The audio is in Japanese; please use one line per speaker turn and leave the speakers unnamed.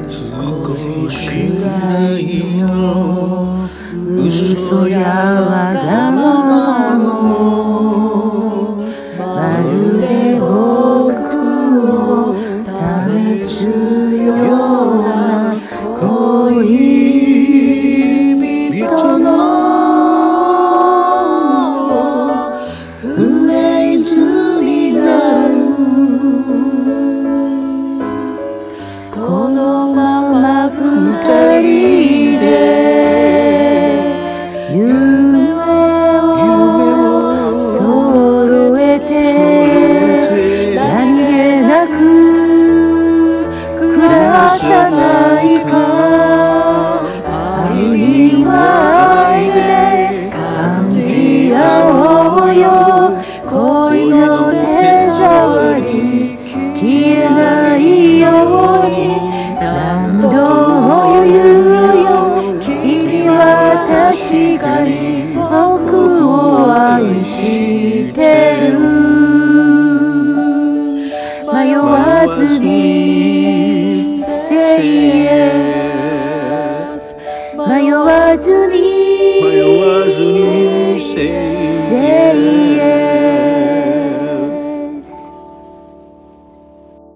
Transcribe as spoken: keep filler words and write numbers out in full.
少しぐらいの嘘やわがままもまるで僕を試すような恋人のフレーズになる。このまま二人で夢を揃えて何気なく暮らさないか。愛には愛で感じ合おうよ。恋の手触り消えないように何度も言うよ。君は確かに僕を愛してる。迷わずに Say yes